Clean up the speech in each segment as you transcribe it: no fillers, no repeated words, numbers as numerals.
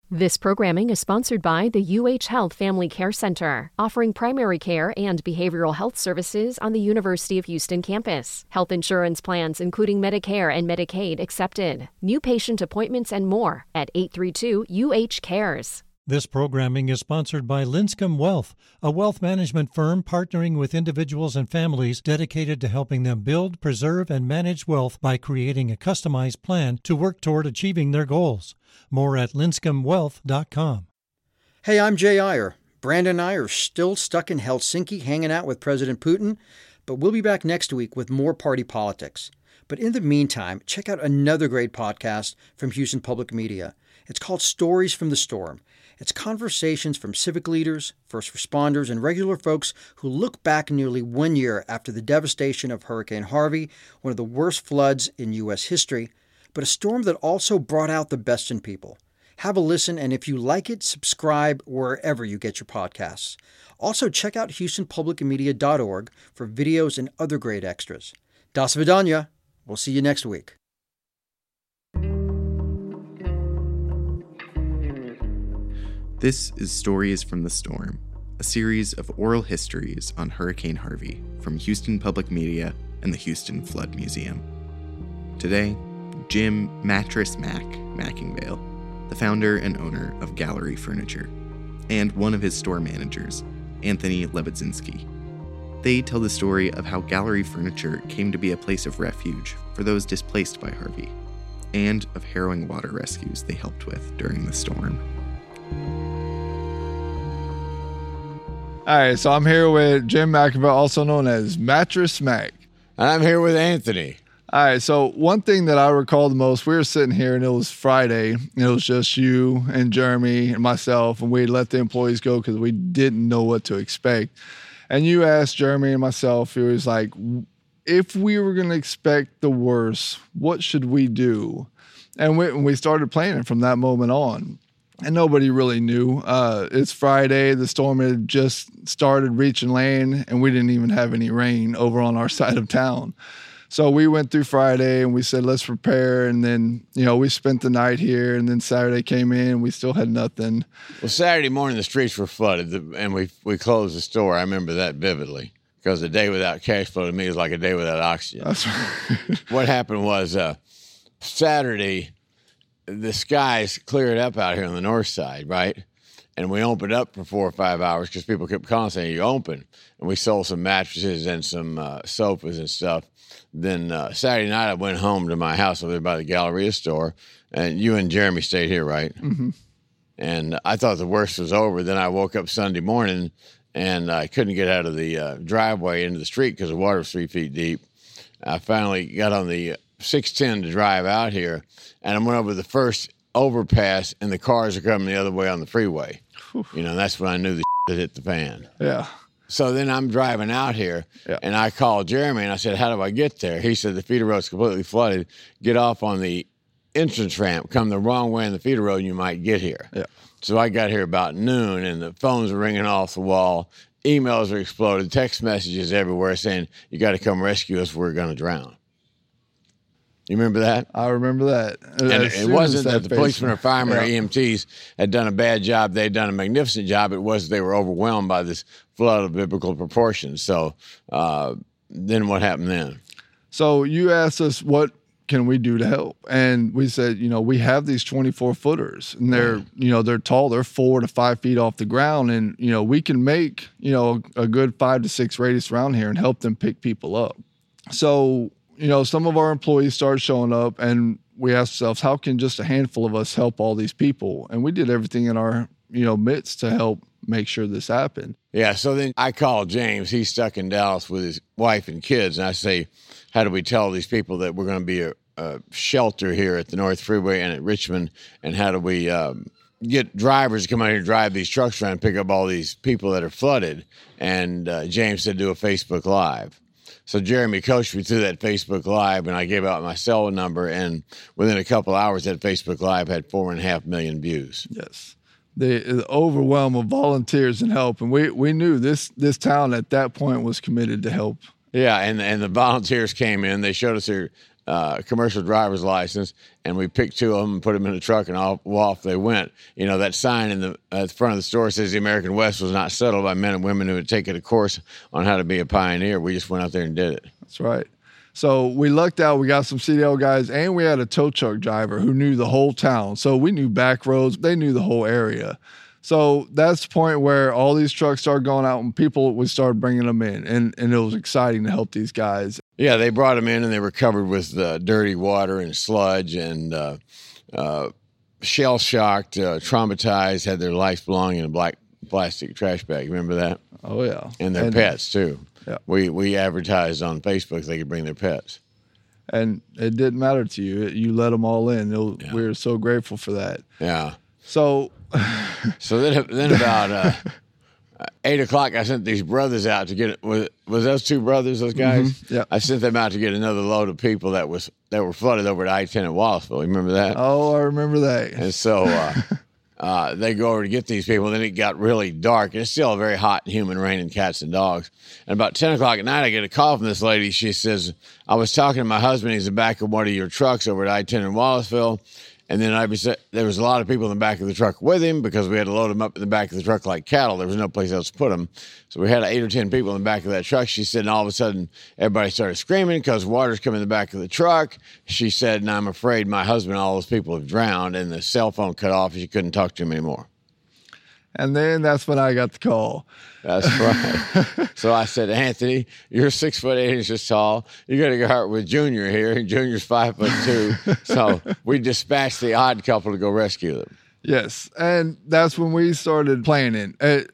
This programming is sponsored by the UH Health Family Care Center, offering primary care and behavioral health services on the University of Houston campus. Health insurance plans, including Medicare and Medicaid, accepted. New patient appointments and more at 832-UH-CARES. This programming is sponsored by Linscomb Wealth, a wealth management firm partnering with individuals and families dedicated to helping them build, preserve, and manage wealth by creating a customized plan to work toward achieving their goals. More at linscombwealth.com. Hey, I'm Jay Iyer. Brandon and I are still stuck in Helsinki hanging out with President Putin, but we'll be back next week with more party politics. But in the meantime, check out another great podcast from Houston Public Media. It's called Stories from the Storm. It's conversations from civic leaders, first responders, and regular folks who look back nearly 1 year after the devastation of Hurricane Harvey, one of the worst floods in U.S. history, but a storm that also brought out the best in people. Have a listen, and if you like it, subscribe wherever you get your podcasts. Also, check out HoustonPublicMedia.org for videos and other great extras. Das Vidanya. We'll see you next week. This is Stories from the Storm, a series of oral histories on Hurricane Harvey from Houston Public Media and the Houston Flood Museum. Today, Jim Mattress Mac Mackingvale, the founder and owner of Gallery Furniture, and one of his store managers, Anthony Lebedzinski. They tell the story of how Gallery Furniture came to be a place of refuge for those displaced by Harvey, and of harrowing water rescues they helped with during the storm. All right, so I'm here with Jim Mackingvale, also known as Mattress Mac. And I'm here with Anthony. All right, so one thing that I recall the most, we were sitting here and it was Friday, and it was just you and Jeremy and myself, and we let the employees go because we didn't know what to expect. And you asked Jeremy and myself, it was like, if we were going to expect the worst, what should we do? And we started planning from that moment on. And nobody really knew. It's Friday. The storm had just started reaching land, and we didn't even have any rain over on our side of town. So we went through Friday, and we said, let's prepare. And then, we spent the night here, and then Saturday came in, and we still had nothing. Well, Saturday morning, the streets were flooded, and we closed the store. I remember that vividly, because a day without cash flow to me is like a day without oxygen. That's right. What happened was Saturday, the skies cleared up out here on the north side, right? And we opened up for 4 or 5 hours because people kept calling saying, you open. And we sold some mattresses and some sofas and stuff. Then Saturday night, I went home to my house over there by the Galleria store. And you and Jeremy stayed here, right? Mm-hmm. And I thought the worst was over. Then I woke up Sunday morning, and I couldn't get out of the driveway into the street because the water was 3 feet deep. I finally got on the 610 to drive out here, and I went over the first overpass, and the cars are coming the other way on the freeway. That's when I knew the had hit the fan. Yeah. So then I'm driving out here, and I called Jeremy, and I said, how do I get there? He said, the feeder road's completely flooded. Get off on the entrance ramp, come the wrong way in the feeder road, and you might get here. Yeah. So I got here about noon, and the phones were ringing off the wall. Emails were exploded, text messages everywhere saying, you got to come rescue us, we're going to drown. You remember that? I remember that. And it wasn't that the policemen or firemen or EMTs had done a bad job. They'd done a magnificent job. It was they were overwhelmed by this flood of biblical proportions. So then what happened then? So you asked us, what can we do to help? And we said, we have these 24-footers, and they're tall. They're 4 to 5 feet off the ground. And, we can make, a good 5 to 6 radius around here and help them pick people up. So some of our employees started showing up, and we asked ourselves, how can just a handful of us help all these people? And we did everything in our, midst to help make sure this happened. Yeah, so then I called James. He's stuck in Dallas with his wife and kids, and I say, how do we tell these people that we're going to be a shelter here at the North Freeway and at Richmond, and how do we get drivers to come out here and drive these trucks around and pick up all these people that are flooded? And James said, do a Facebook Live. So Jeremy coached me through that Facebook Live, and I gave out my cell number, and within a couple hours, that Facebook Live had 4.5 million views. Yes. The overwhelm of volunteers and help, and we knew this town at that point was committed to help. Yeah, and the volunteers came in. They showed us their commercial driver's license, and we picked 2 of them and put them in the truck, and off they went. You know, that sign at the front of the store says the American West was not settled by men and women who had taken a course on how to be a pioneer. We just went out there and did it. That's right. So we lucked out. We got some CDL guys, and we had a tow truck driver who knew the whole town. So we knew back roads. They knew the whole area. So that's the point where all these trucks started going out, and we started bringing them in, and it was exciting to help these guys. Yeah, they brought them in, and they were covered with dirty water and sludge and shell-shocked, traumatized, had their life belonging in a black plastic trash bag. Remember that? Oh, yeah. And their pets, too. Yeah. We advertised on Facebook they could bring their pets. And it didn't matter to you. You let them all in. We were so grateful for that. Yeah. So then about 8 o'clock, I sent these brothers out to get it. Was those 2 brothers, those guys? Mm-hmm. Yeah. I sent them out to get another load of people that were flooded over at I-10 at Wallaceville. You remember that? Oh, I remember that. And so they go over to get these people. And then it got really dark. And it's still a very hot and humid, raining cats and dogs. And about 10 o'clock at night, I get a call from this lady. She says, I was talking to my husband. He's in the back of one of your trucks over at I-10 in Wallaceville. And then there was a lot of people in the back of the truck with him because we had to load them up in the back of the truck like cattle. There was no place else to put them. So we had 8 or 10 people in the back of that truck. She said, and all of a sudden, everybody started screaming because water's coming in the back of the truck. She said, and I'm afraid my husband and all those people have drowned, and the cell phone cut off, and she couldn't talk to him anymore. And then that's when I got the call. That's right. So I said, Anthony, you're 6 foot 8 inches tall. You got to go out with Junior here, and Junior's 5'2". So we dispatched the odd couple to go rescue them. Yes, and that's when we started planning.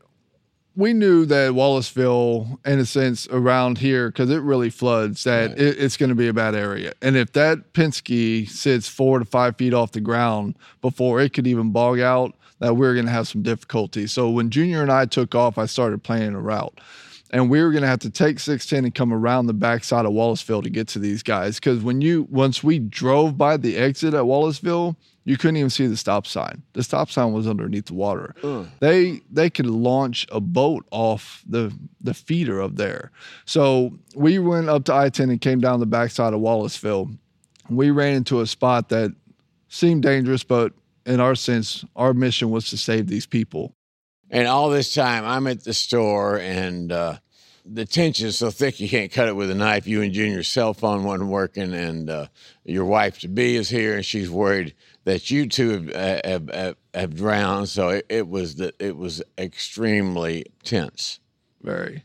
We knew that Wallaceville, in a sense, around here, because it really floods, that Right. it's going to be a bad area. And if that Penske sits 4 to 5 feet off the ground before it could even bog out, that we were going to have some difficulty. So when Junior and I took off, I started planning a route. And we were going to have to take 610 and come around the backside of Wallaceville to get to these guys. Because once we drove by the exit at Wallaceville, you couldn't even see the stop sign. The stop sign was underneath the water. They could launch a boat off the feeder up there. So we went up to I-10 and came down the backside of Wallaceville. We ran into a spot that seemed dangerous, but in our sense, our mission was to save these people. And all this time, I'm at the store, and the tension's so thick you can't cut it with a knife. You and Junior's cell phone wasn't working, and your wife-to-be is here, and she's worried that you two have drowned. So it was extremely tense. Very.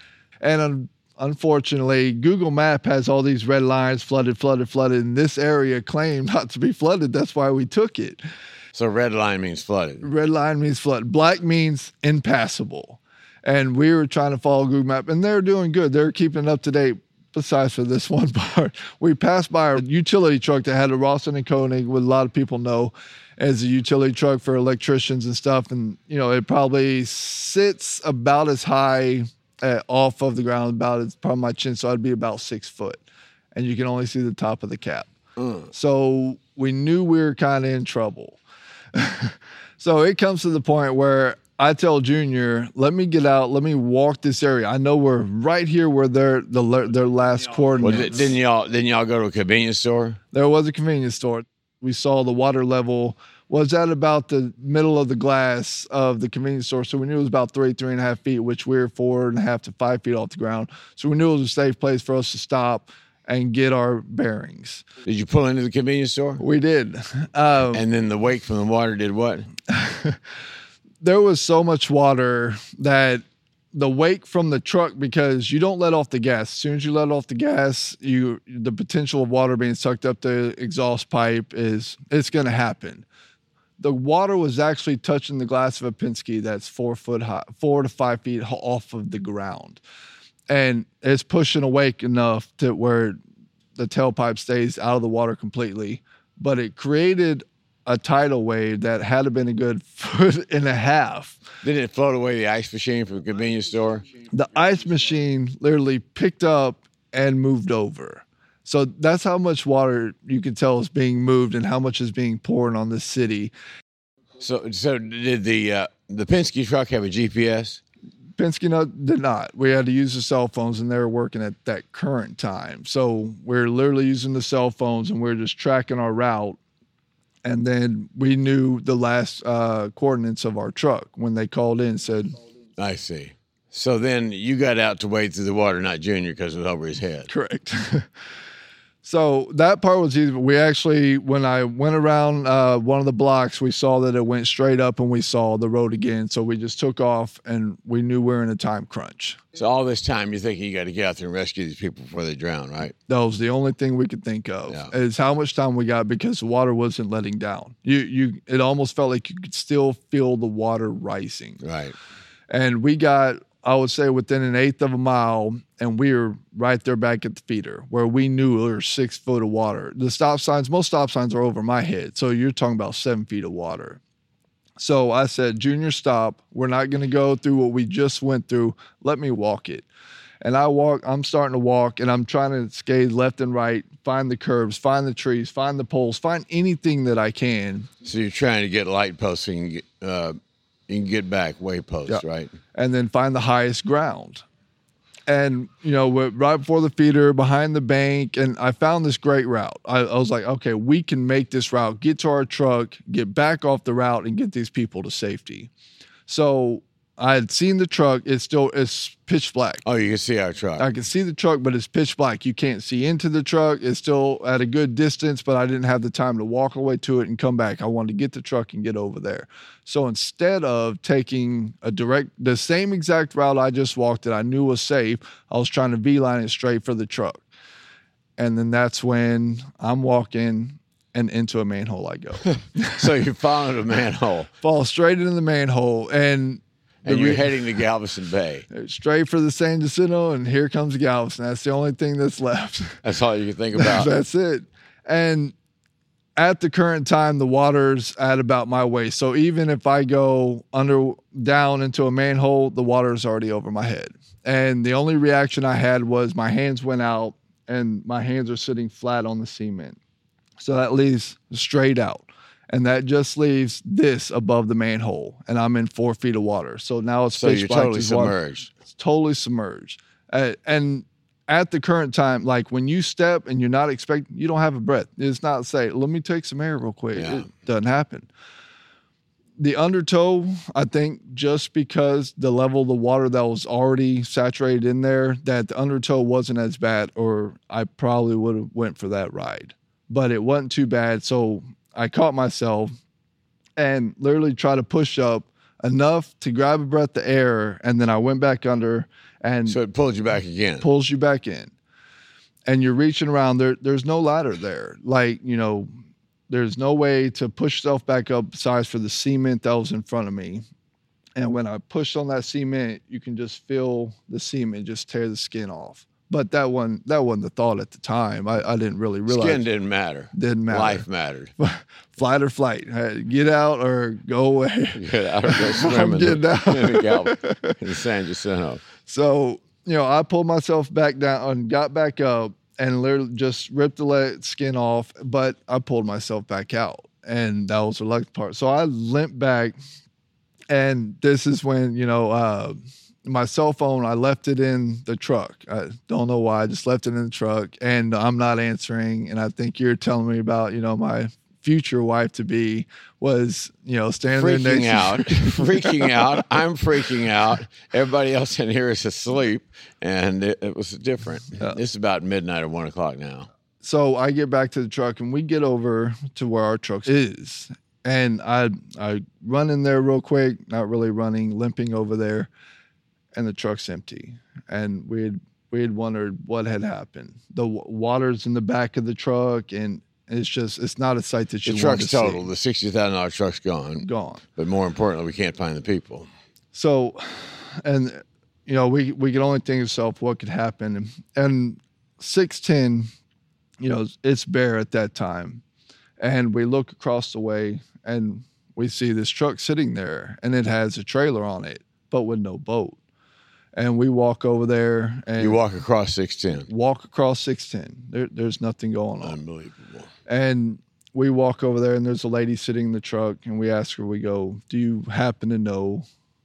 And unfortunately, Google Map has all these red lines, flooded, and this area claimed not to be flooded. That's why we took it. So red line means flooded. Red line means flood. Black means impassable. And we were trying to follow Google Map, and they're doing good. They're keeping up to date. Besides for this one part, we passed by a utility truck that had a Rawson & Koenig, what a lot of people know as a utility truck for electricians and stuff. And, it probably sits about as high off of the ground, about as probably my chin, so I'd be about 6 foot. And you can only see the top of the cap. So we knew we were kind of in trouble. So it comes to the point where I tell Junior, let me get out, let me walk this area. I know we're right here where their last coordinates. Didn't y'all go to a convenience store? There was a convenience store. We saw the water level was at about the middle of the glass of the convenience store. So we knew it was about 3.5 feet, which we're 4.5 to 5 feet off the ground. So we knew it was a safe place for us to stop and get our bearings. Did you pull into the convenience store? We did. And then the wake from the water did what? There was so much water that the wake from the truck, because you don't let off the gas. As soon as you let off the gas, the potential of water being sucked up the exhaust pipe it's going to happen. The water was actually touching the glass of a Penske that's 4 foot high, 4 to 5 feet off of the ground. And it's pushing a wake enough to where the tailpipe stays out of the water completely. But it created a tidal wave that had to been a good 1.5 feet. Didn't it float away the ice machine from the convenience store? The ice machine literally picked up and moved over. So that's how much water you can tell is being moved and how much is being poured on the city. So did the Penske truck have a GPS? Penske did not. We had to use the cell phones, and they were working at that current time. So we're literally using the cell phones, and we're just tracking our route. And then we knew the last coordinates of our truck when they called in and said, I see. So then you got out to wade through the water, not Junior, because it was over his head. Correct. So that part was easy. We actually, when I went around one of the blocks, we saw that it went straight up and we saw the road again. So we just took off and we knew we were in a time crunch. So all this time you're thinking you got to get out there and rescue these people before they drown, right? That was the only thing we could think of is how much time we got because the water wasn't letting down. It almost felt like you could still feel the water rising. Right. And we got, I would say, within an eighth of a mile, and we were right there back at the feeder where we knew there was 6 foot of water. The stop signs, most stop signs are over my head. So you're talking about 7 feet of water. So I said, Junior, stop. We're not going to go through what we just went through. Let me walk it. And I'm starting to walk, and I'm trying to skate left and right, find the curves, find the trees, find the poles, find anything that I can. So you're trying to get light posts so you can get back way posts, right? And then find the highest ground. And, we're right before the feeder, behind the bank, and I found this great route. I was like, okay, we can make this route, get to our truck, get back off the route, and get these people to safety. So I had seen the truck. It's pitch black. Oh, you can see our truck. I can see the truck, but it's pitch black. You can't see into the truck. It's still at a good distance, but I didn't have the time to walk all the way to it and come back. I wanted to get the truck and get over there. So instead of taking the same exact route I just walked that I knew was safe, I was trying to V-line it straight for the truck. And then that's when I'm walking and into a manhole I go. So you followed a manhole. Fall straight into the manhole. And you're heading to Galveston Bay. Straight for the San Jacinto, and here comes Galveston. That's the only thing that's left. That's all you can think about. That's it. And at the current time, the water's at about my waist. So even if I go down into a manhole, the water is already over my head. And the only reaction I had was my hands went out, and my hands are sitting flat on the cement. So that leaves straight out. And that just leaves this above the manhole, and I'm in 4 feet of water. So now it's pitch black. Totally submerged. It's totally submerged. And at the current time, like when you step and you're not expecting, you don't have a breath. It's not say, let me take some air real quick. Yeah. It doesn't happen. The undertow, I think just because the level of the water that was already saturated in there, that the undertow wasn't as bad, or I probably would have went for that ride. But it wasn't too bad, so I caught myself and literally tried to push up enough to grab a breath of air, and then I went back under. And so it pulled you back again. Pulls you back in. And you're reaching around. There's no ladder there. Like, there's no way to push yourself back up besides for the cement that was in front of me. And when I pushed on that cement, you can just feel the cement just tear the skin off. But that wasn't the thought at the time. I didn't really realize. Skin didn't matter. Didn't matter. Life mattered. Flight or flight. Get out or go away. Get out or go swim in the San Jacinto. So, I pulled myself back down and got back up and literally just ripped the skin off, but I pulled myself back out. And that was the lucky part. So I limped back, and this is when, my cell phone, I left it in the truck. I don't know why. I just left it in the truck, and I'm not answering. And I think you're telling me about, my future wife to be was, standing there freaking out. I'm freaking out. Everybody else in here is asleep, and it was different. It's about midnight or 1 o'clock now. So I get back to the truck, and we get over to where our truck is. And I run in there real quick, not really running, limping over there. And the truck's empty. And we had wondered what had happened. The water's in the back of the truck, and it's not a sight that you want to see. The truck's total. The $60,000 truck's gone. Gone. But more importantly, we can't find the people. So, and we could only think of ourselves what could happen. And 610, it's bare at that time. And we look across the way, and we see this truck sitting there, and it has a trailer on it, but with no boat. And we walk over there. And you walk across 610. Walk across 610. There's nothing going on. Unbelievable. And we walk over there, and there's a lady sitting in the truck, and we ask her, we go, do you happen to know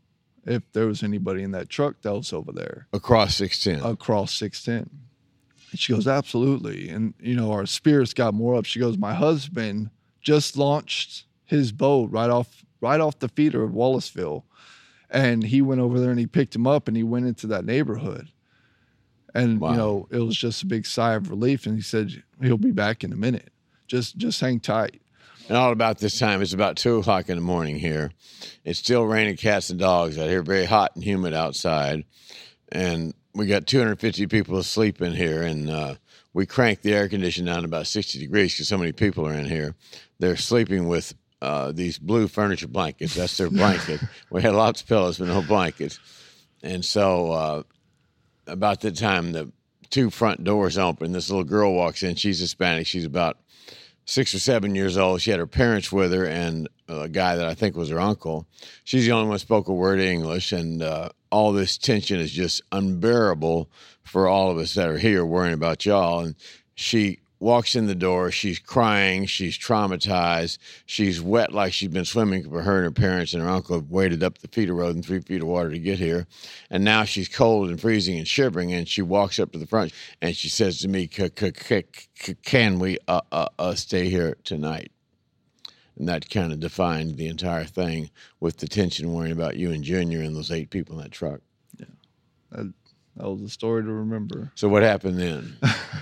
if there was anybody in that truck that was over there. Across 610. Across 610. And she goes, absolutely. And, our spirits got more up. She goes, my husband just launched his boat right off the feeder of Wallaceville. And he went over there and he picked him up and he went into that neighborhood. And, Wow. It was just a big sigh of relief. And he said, he'll be back in a minute. Just hang tight. And all about this time, it's about 2 o'clock in the morning here. It's still raining cats and dogs out here, very hot and humid outside. And we got 250 people asleep in here. And we cranked the air conditioning down to about 60 degrees because so many people are in here. They're sleeping with these blue furniture blankets. That's their blanket. We had lots of pillows, but no blankets. And so about the time the 2 front doors open, this little girl walks in. She's Hispanic. She's about 6 or 7 years old. She had her parents with her and a guy that I think was her uncle. She's the only one who spoke a word of English, and all this tension is just unbearable for all of us that are here worrying about y'all. And she walks in the door. She's crying. She's traumatized. She's wet like she's been swimming for her and her parents and her uncle have waded up the feeder road in 3 feet of water to get here. And now she's cold and freezing and shivering, and she walks up to the front and she says to me, can we stay here tonight? And that kind of defined the entire thing with the tension worrying about you and Junior and those 8 people in that truck. Yeah, that was a story to remember. So what happened then?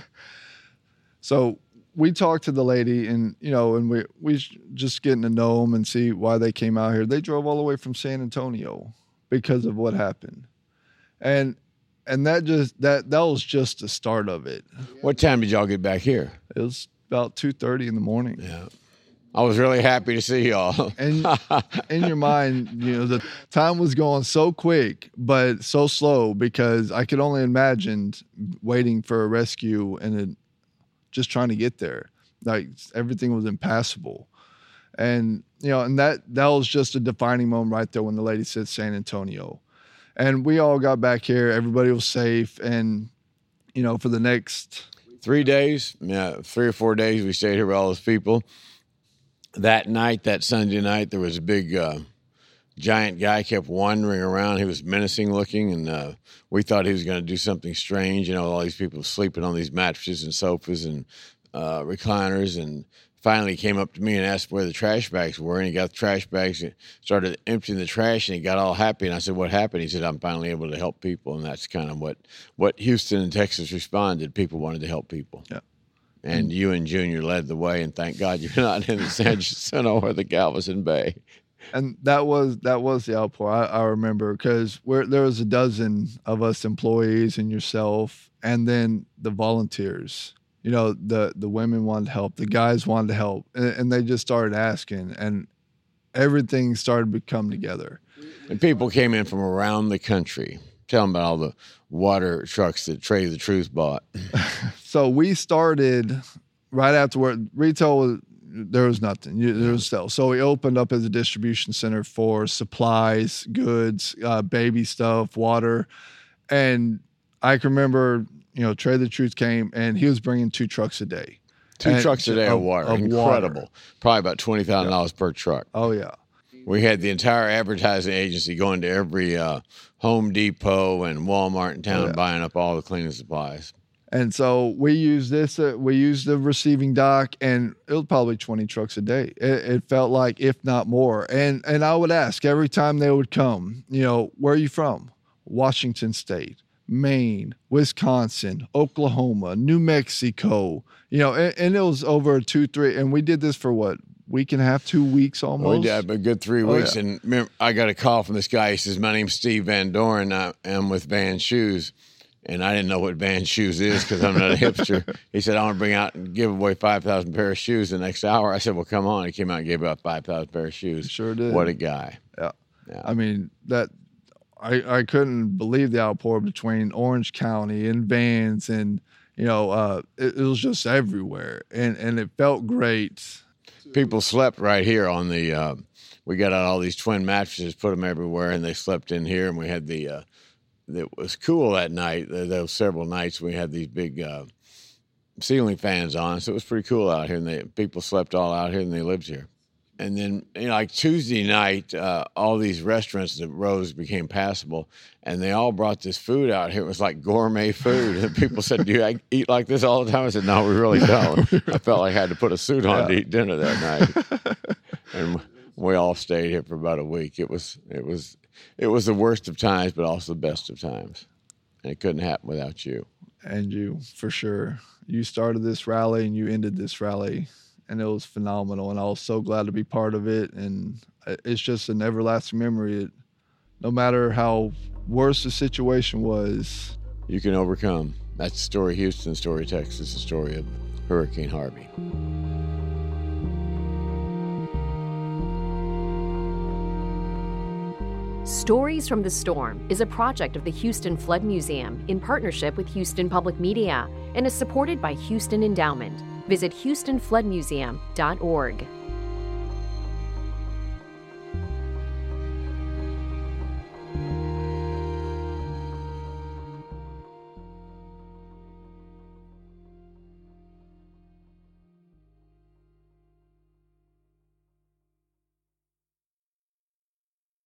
So we talked to the lady and, and we just getting to know them and see why they came out here. They drove all the way from San Antonio because of what happened. And that was just the start of it. What time did y'all get back here? It was about 2:30 in the morning. Yeah. I was really happy to see y'all. And in your mind, the time was going so quick, but so slow because I could only imagine waiting for a rescue and just trying to get there. Like everything was impassable. And, and that was just a defining moment right there when the lady said San Antonio. And we all got back here. Everybody was safe. And, for the next 3 days, 3 or 4 days, we stayed here with all those people. That night, that Sunday night, there was a big giant guy kept wandering around. He was menacing looking, and we thought he was going to do something strange. All these people sleeping on these mattresses and sofas and recliners. And finally he came up to me and asked where the trash bags were. And he got the trash bags and started emptying the trash, and he got all happy. And I said, what happened? He said, I'm finally able to help people. And that's kind of what Houston and Texas responded. People wanted to help people. Yeah. And you and Junior led the way, and thank God you're not in the San Jacinto or the Galveston Bay. And that was the outpour. I remember because there was a dozen of us employees and yourself, and then the volunteers. The women wanted to help, the guys wanted to help, and they just started asking, and everything started to come together. And people came in from around the country. Tell them about all the water trucks that Trey the Truth bought. So we started right afterward. Retail, there was nothing. There was sales. So we opened up as a distribution center for supplies, goods, baby stuff, water. And I can remember, Trey the Truth came and he was bringing 2 trucks a day. 2 trucks a day of water. Incredible. Water. Probably about $20,000 per truck. Oh, yeah. We had the entire advertising agency going to every Home Depot and Walmart in town buying up all the cleaning supplies. And so we used this. We used the receiving dock, and it was probably 20 trucks a day. It felt like, if not more. And I would ask every time they would come, where are you from? Washington State, Maine, Wisconsin, Oklahoma, New Mexico. And it was over 2-3, and we did this for what? Week and a half, 2 weeks almost. We did a good 3 weeks. Yeah. And remember, I got a call from this guy. He says, my name's Steve Van Doren. I am with Van Shoes. And I didn't know what Van Shoes is because I'm not a hipster. He said, I want to bring out and give away 5,000 pair of shoes the next hour. I said, well, come on. He came out and gave out 5,000 pair of shoes. Sure did. What a guy. Yeah. I mean, I couldn't believe the outpour between Orange County and Vans, and, it was just everywhere. And it felt great. People slept right here on the, we got out all these twin mattresses, put them everywhere, and they slept in here. And we had it was cool that night. There were several nights we had these big ceiling fans on, so it was pretty cool out here. And people slept all out here, and they lived here. And then, like Tuesday night, all these restaurants, the roads became passable, and they all brought this food out here. It was like gourmet food. And people said, do you eat like this all the time? I said, no, we really don't. I felt like I had to put a suit on to eat dinner that night. And we all stayed here for about a week. It was the worst of times, but also the best of times. And it couldn't happen without you. And you, for sure. You started this rally and you ended this rally. And it was phenomenal, and I was so glad to be part of it. And it's just an everlasting memory. No matter how worse the situation was, you can overcome. That's the story of Houston, story of Texas, the story of Hurricane Harvey. Stories from the Storm is a project of the Houston Flood Museum in partnership with Houston Public Media and is supported by Houston Endowment. Visit HoustonFloodMuseum.org.